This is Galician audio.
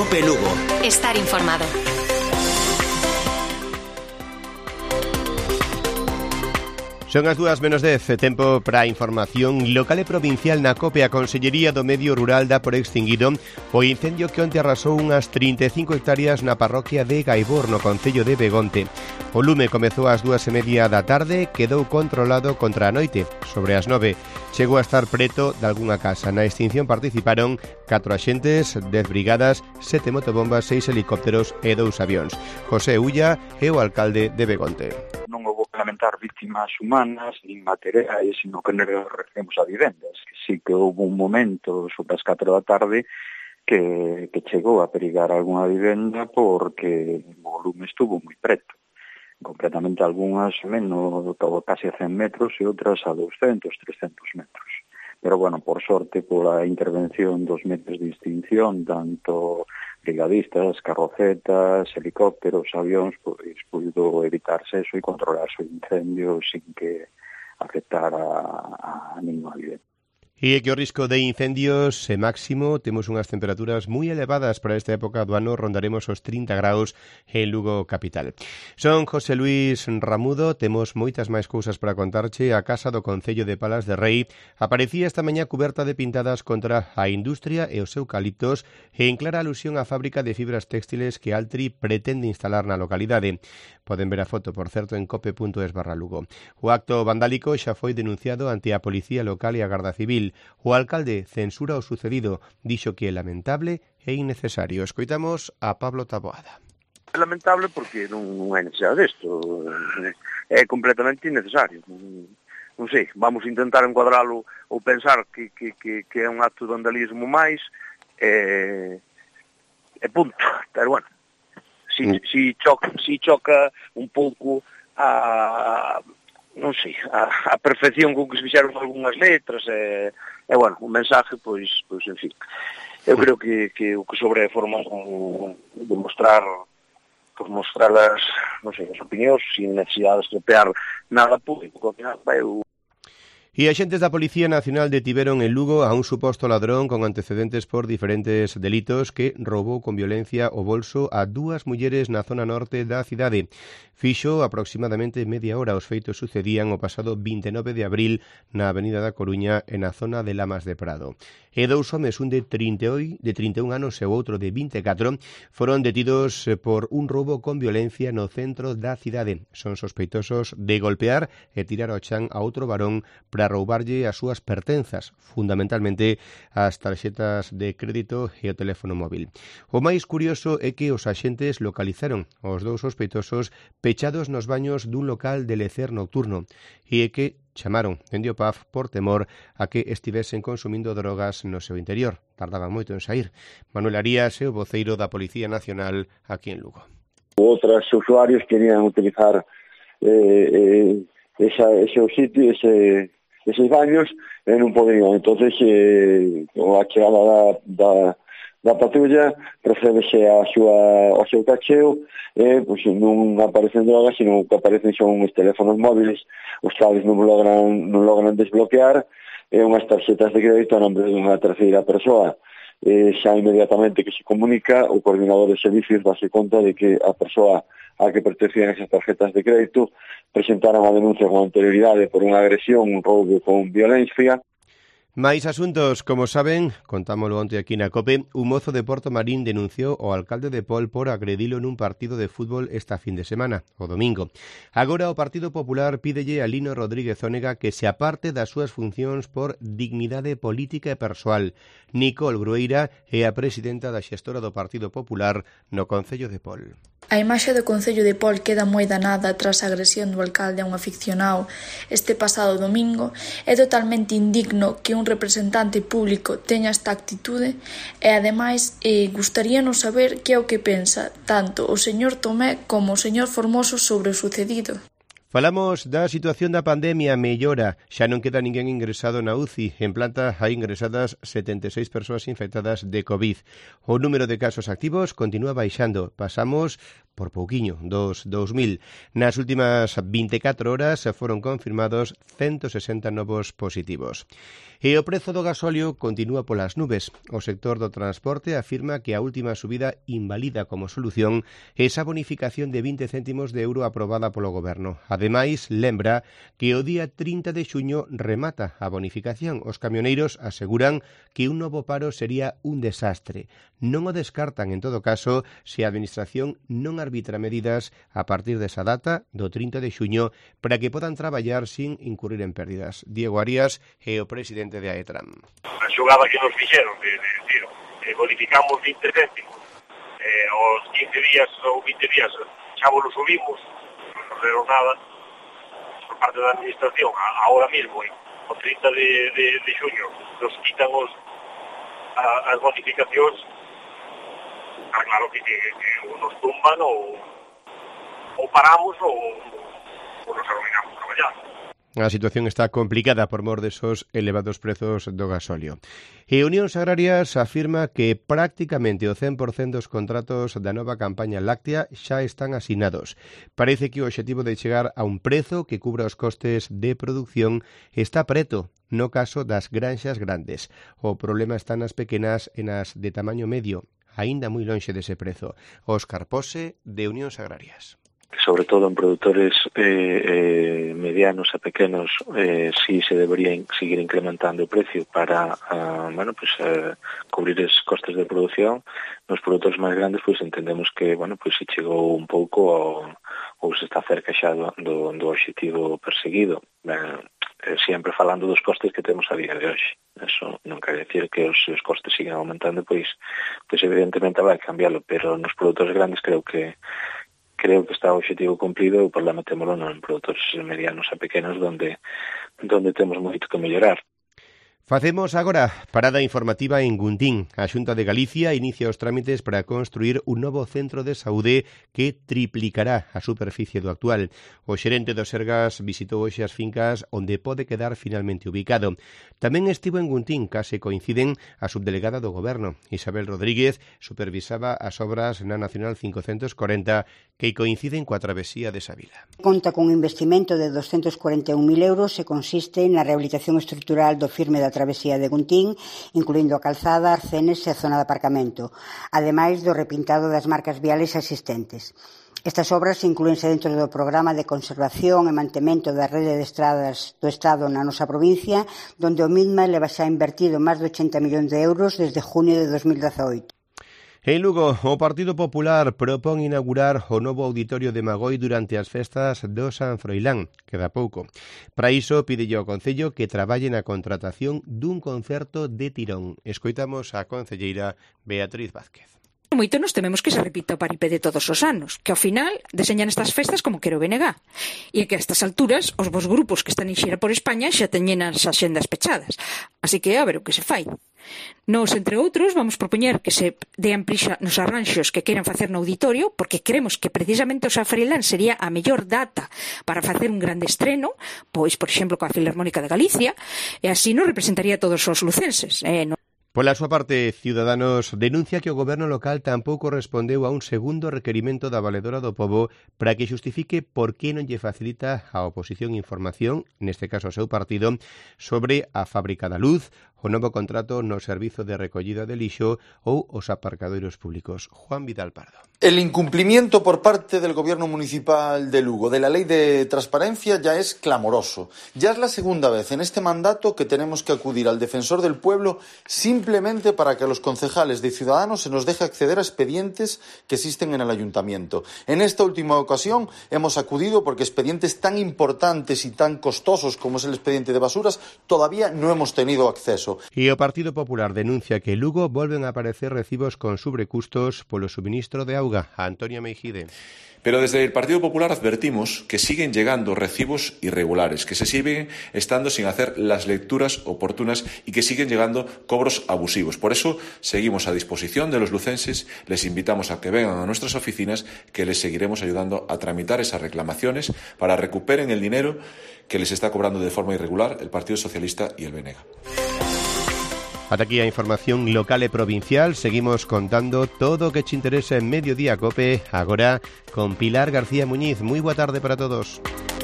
Cope Lugo. Estar informado. Son as 2:10, tempo para a información local e provincial na COPE. A Consellería do Medio Rural dá por extinguido o incendio que onte arrasou unhas 35 hectáreas na parroquia de Gaibor, no concello de Begonte. O lume comezou ás 2:30 da tarde, quedou controlado contra a noite. Sobre as 9, chegou a estar preto de algunha casa. Na extinción participaron 4 axentes, 10 brigadas, 7 motobombas, 6 helicópteros e 2 avións. José Ulla é o alcalde de Begonte. Non houve que lamentar víctimas humanas nin materiais, sino que nos referimos a vivendas. Sí que houve un momento sobre as 4 da tarde que chegou a perigar algunha vivenda porque o volume estuvo moi preto. Concretamente algunhas menos, casi a 100 metros e outras a 200, 300 metros. Pero, bueno, por sorte, pola intervención dos medios de extinción, tanto brigadistas, carrocetas, helicópteros, avións, pois puido evitarse eso e controlarse o incendio sin que afectara a ninguna vivenda. E que o risco de incendios é máximo, temos unhas temperaturas moi elevadas para esta época do ano, rondaremos os 30 graus en Lugo capital. Son José Luis Ramudo, temos moitas máis cousas para contarche. A casa do Concello de Palas de Rei aparecía esta mañá cuberta de pintadas contra a industria e os eucaliptos e en clara alusión á fábrica de fibras textiles que Altri pretende instalar na localidade. Poden ver a foto, por certo, en cope.es/Lugo. O acto vandálico xa foi denunciado ante a Policía Local e a Garda Civil. O alcalde censura o sucedido, dixo que é lamentable e innecesario. Escoitamos a Pablo Taboada. É lamentable porque non é necesario desto, é completamente innecesario. Non sei, vamos intentar encuadralo ou pensar que é un acto de vandalismo máis, e punto. Pero bueno, si choca un pouco a... non sei, a perfección con que se fixeron algunhas letras e bueno, o mensaje, pois en fin. Eu creo que o que sobre é forma de mostrar as, non sei, as opinións sin necesidade de estropear nada público, ao final vai o... E axentes da Policía Nacional detiveron en Lugo a un suposto ladrón con antecedentes por diferentes delitos que roubou con violencia o bolso a 2 mulleres na zona norte da cidade. Fixo aproximadamente media hora. Os feitos sucedían o pasado 29 de abril na Avenida da Coruña e na zona de Lamas de Prado. E 2 homes, un de 31 anos e o outro de 24, foron detidos por un roubo con violencia no centro da cidade. Son sospeitosos de golpear e tirar ao chan a outro varón para roubarlle as súas pertenzas, fundamentalmente as tarxetas de crédito e o teléfono móvil. O máis curioso é que os axentes localizaron os 2 sospeitosos pechados nos baños dun local de lecer nocturno e que chamaron dende o PAF por temor a que estivesen consumindo drogas no seu interior. Tardaban moito en sair. Manuel Arías é o voceiro da Policía Nacional aquí en Lugo. Outros usuarios querían utilizar ese sitio, esos baños, e non podían. Entonces, a chegada da patrulla, procedese ao seu cacheo, pois non aparecen drogas, sino que aparecen son os teléfonos móviles, os cales non logran desbloquear, e unhas tarxetas de crédito a nombre dunha terceira persoa. Xa inmediatamente que se comunica, o coordinador de servicios dase conta de que a persoa a que pertencían esas tarjetas de crédito presentaron a denuncia con anterioridade por unha agresión, un roubo con violencia. Mais asuntos, como saben, contámoslo onte aquí na COPE, un mozo de Porto Marín denunciou ao alcalde de Pol por agredilo nun partido de fútbol esta fin de semana, o domingo. Agora o Partido Popular pídelle a Lino Rodríguez Ónega que se aparte das súas funcións por dignidade política e persoal. Nicole Grueira é a presidenta da xestora do Partido Popular no Concello de Pol. A imaxe do Concello de Pol queda moi danada tras a agresión do alcalde a un aficionado este pasado domingo. É totalmente indigno que un representante público teña esta actitude e, ademais, gustaríanos saber que é o que pensa tanto o señor Tomé como o señor Formoso sobre o sucedido. Falamos da situación da pandemia, mellora, xa non queda ninguén ingresado na UCI. En planta hai ingresadas 76 persoas infectadas de COVID. O número de casos activos continúa baixando. Pasamos por pouquiño dos 2.000. Nas últimas 24 horas foron confirmados 160 novos positivos. E o prezo do gasóleo continúa polas nubes. O sector do transporte afirma que a última subida invalida como solución esa bonificación de 20 céntimos de euro aprobada polo Goberno. Ademais, lembra que o día 30 de xuño remata a bonificación. Os camioneiros aseguran que un novo paro sería un desastre. Non o descartan, en todo caso, se a Administración non arbitra medidas a partir desa data, do 30 de xuño, para que podan traballar sin incurrir en pérdidas. Diego Arias é o presidente de AETRAN. A xogada que nos fixeron, bonificamos 20 céntimos, aos 15 días ou 20 días xa vos subimos, non nos deron nada, por parte da Administración, ahora mismo, o 30 de xuño, nos quitan as bonificacións, claro que nos tumban ou paramos ou nos arruinamos traballando. A situación está complicada por mor desos elevados prezos do gasóleo. E Unións Agrarias afirma que prácticamente o 100% dos contratos da nova campaña láctea xa están asinados. Parece que o obxectivo de chegar a un prezo que cubra os costes de produción está preto, no caso das granxas grandes. O problema está nas pequenas e nas de tamaño medio, aínda moi lonxe dese prezo. Óscar Pose, de Unións Agrarias. Sobre todo en produtores medianos a pequenos, sí se debería seguir incrementando o precio para cubrir os costes de produción. Nos produtores máis grandes, pois entendemos que, se chegou un pouco ou se está cerca xa do obxectivo perseguido. Sempre falando dos costes que temos a día de hoxe. Eso non quere decir que os costes sigan aumentando, pois evidentemente vai cambiarlo, pero nos produtores grandes creo que está o obxectivo cumplido. O problema témolo en produtores medianos a pequenos onde temos moito que mellorar. Facemos agora parada informativa en Guntín. A Xunta de Galicia inicia os trámites para construir un novo centro de saúde que triplicará a superficie do actual. O xerente do Sergas visitou hoxe as fincas onde pode quedar finalmente ubicado. Tamén estivo en Guntín, case coinciden a subdelegada do Goberno. Isabel Rodríguez supervisaba as obras na Nacional 540 que coinciden coa travesía de Savila. Conta cun investimento de 241.000 euros e consiste na rehabilitación estrutural do firme da travesía de Guntín, incluindo a calzada, arcenes e a zona de aparcamento, ademais do repintado das marcas viales existentes. Estas obras inclúense dentro do programa de conservación e mantemento da rede de estradas do Estado na nosa provincia, donde o MIDMA leva xa invertido máis de 80 millóns de euros desde junio de 2018. En Lugo, o Partido Popular propón inaugurar o novo auditorio de Magoi durante as festas do San Froilán, queda pouco. Para iso, pídelle ao Concello que traballe na contratación dun concerto de tirón. Escoitamos a concelleira Beatriz Vázquez. Moito nos tememos que se repita o paripé de todos os anos, que ao final deseñan estas festas como quero BNG, e que a estas alturas os vos grupos que están en xira por España xa teñen as axendas pechadas, así que a ver o que se fai. Nos, entre outros, vamos propoñer que se dean prixa nos arranxos que queiran facer no auditorio, porque creemos que precisamente o San Froilán sería a mellor data para facer un grande estreno, pois, por exemplo, coa Filarmónica de Galicia, e así nos representaría a todos os lucenses. Pola súa parte, Ciudadanos denuncia que o goberno local tampouco respondeu a un segundo requerimento da Valedora do Pobo para que xustifique por que non lle facilita a oposición información, neste caso ao seu partido, sobre a fábrica da luz, o novo contrato no servizo de recollida de lixo ou os aparcadoiros públicos. Juan Vidal Pardo. El incumplimiento por parte del Gobierno Municipal de Lugo de la Ley de Transparencia ya es clamoroso. Ya es la segunda vez en este mandato que tenemos que acudir al Defensor del Pueblo simplemente para que a los concejales de Ciudadanos se nos deje acceder a expedientes que existen en el Ayuntamiento. En esta última ocasión hemos acudido porque expedientes tan importantes y tan costosos como es el expediente de basuras todavía no hemos tenido acceso. E o Partido Popular denuncia que en Lugo volven a aparecer recibos con sobrecustos polo suministro de auga. A Antonia Meijide. Pero desde el Partido Popular advertimos que siguen llegando recibos irregulares, que se siguen estando sin hacer las lecturas oportunas y que siguen llegando cobros abusivos. Por eso seguimos a disposición de los lucenses, les invitamos a que vengan a nuestras oficinas, que les seguiremos ayudando a tramitar esas reclamaciones para recuperen el dinero que les está cobrando de forma irregular el Partido Socialista y el BNG. Ata aquí a información local e provincial. Seguimos contando todo o que te interesa en Mediodía Cope, agora con Pilar García Muñiz. Moi boa tarde para todos.